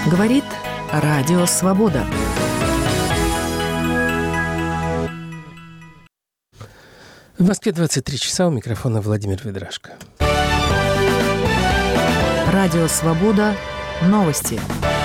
Говорит Радио Свобода. В Москве 23 часа, у микрофона Владимир Ведрашко. Радио Свобода. Новости.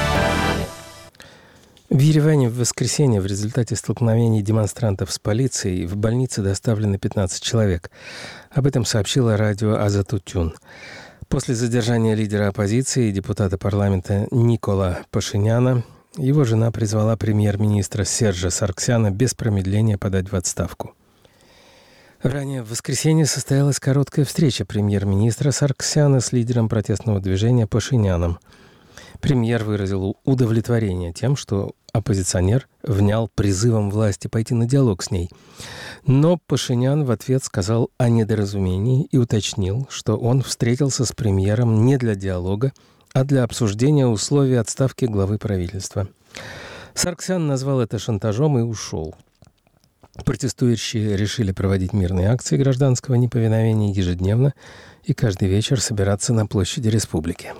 В Ереване в воскресенье в результате столкновений демонстрантов с полицией в больнице доставлено 15 человек. Об этом сообщило радио Азатутюн. После задержания лидера оппозиции и депутата парламента Никола Пашиняна его жена призвала премьер-министра Сержа Саргсяна без промедления подать в отставку. Ранее в воскресенье состоялась короткая встреча премьер-министра Саргсяна с лидером протестного движения Пашиняном. Премьер выразил удовлетворение тем, что оппозиционер внял призывом власти пойти на диалог с ней. Но Пашинян в ответ сказал о недоразумении и уточнил, что он встретился с премьером не для диалога, а для обсуждения условий отставки главы правительства. Саргсян назвал это шантажом и ушел. Протестующие решили проводить мирные акции гражданского неповиновения ежедневно и каждый вечер собираться на площади республики.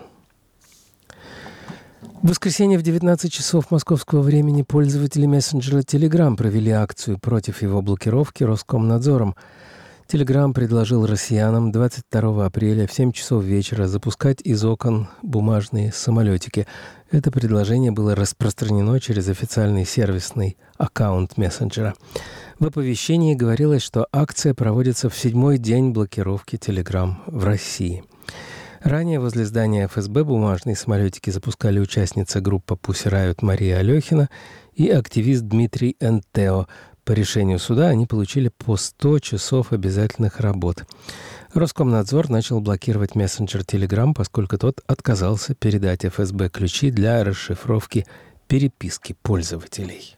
В воскресенье в 19 часов московского времени пользователи мессенджера Telegram провели акцию против его блокировки Роскомнадзором. Telegram предложил россиянам 22 апреля в 7 часов вечера запускать из окон бумажные самолетики. Это предложение было распространено через официальный сервисный аккаунт мессенджера. В оповещении говорилось, что акция проводится в 7-й день блокировки Telegram в России. Ранее возле здания ФСБ бумажные самолетики запускали участница группы Pussy Riot Мария Алехина и активист Дмитрий Энтео. По решению суда они получили по 100 часов обязательных работ. Роскомнадзор начал блокировать мессенджер Telegram, поскольку тот отказался передать ФСБ ключи для расшифровки переписки пользователей.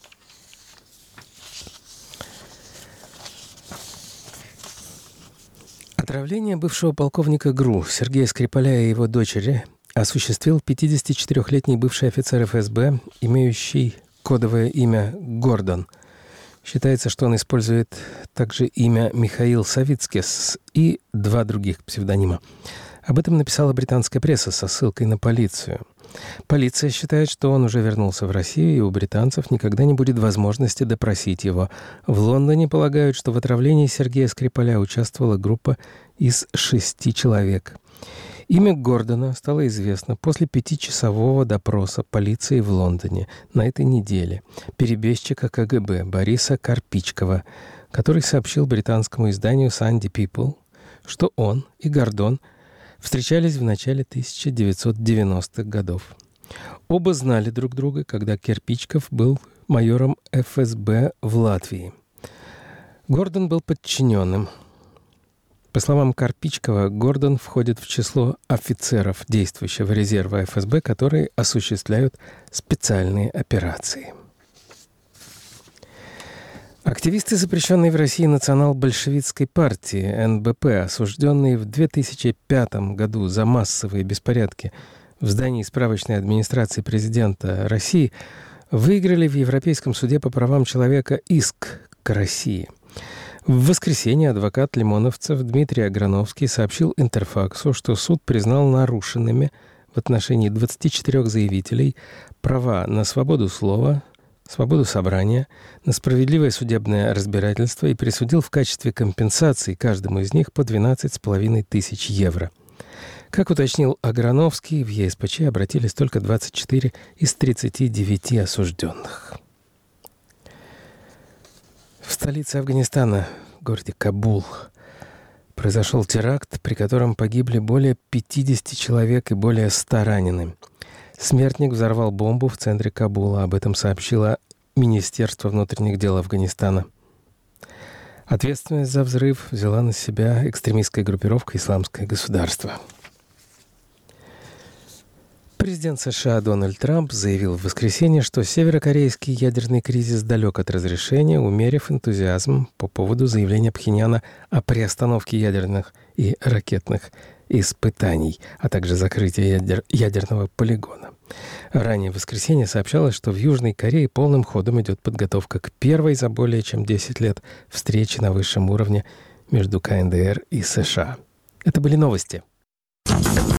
Отравление бывшего полковника ГРУ Сергея Скрипаля и его дочери осуществил 54-летний бывший офицер ФСБ, имеющий кодовое имя Гордон. Считается, что он использует также имя Михаил Савицкис и 2 других псевдонима. Об этом написала британская пресса со ссылкой на полицию. Полиция считает, что он уже вернулся в Россию, и у британцев никогда не будет возможности допросить его. В Лондоне полагают, что в отравлении Сергея Скрипаля участвовала группа из 6 человек. Имя Гордона стало известно после 5-часового допроса полиции в Лондоне на этой неделе перебежчика КГБ Бориса Карпичкова, который сообщил британскому изданию Sunday People, что он и Гордон встречались в начале 1990-х годов. Оба знали друг друга, когда Карпичков был майором ФСБ в Латвии. Гордон был подчиненным. По словам Карпичкова, Гордон входит в число офицеров действующего резерва ФСБ, которые осуществляют специальные операции. Активисты запрещенной в России национал-большевистской партии НБП, осужденные в 2005 году за массовые беспорядки в здании справочной администрации президента России, выиграли в Европейском суде по правам человека иск к России. В воскресенье адвокат лимоновцев Дмитрий Аграновский сообщил Интерфаксу, что суд признал нарушенными в отношении 24 заявителей права на свободу слова, свободу собрания, на справедливое судебное разбирательство и присудил в качестве компенсации каждому из них по 12,5 тысяч евро. Как уточнил Аграновский, в ЕСПЧ обратились только 24 из 39 осужденных. В столице Афганистана, в городе Кабул, произошел теракт, при котором погибли более 50 человек и более 100 ранены. Смертник взорвал бомбу в центре Кабула. Об этом сообщило Министерство внутренних дел Афганистана. Ответственность за взрыв взяла на себя экстремистская группировка «Исламское государство». Президент США Дональд Трамп заявил в воскресенье, что северокорейский ядерный кризис далек от разрешения, умерив энтузиазм по поводу заявления Пхеньяна о приостановке ядерных и ракетных испытаний, а также закрытия ядерного полигона. Ранее в воскресенье сообщалось, что в Южной Корее полным ходом идет подготовка к первой за более чем 10 лет встрече на высшем уровне между КНДР и США. Это были новости.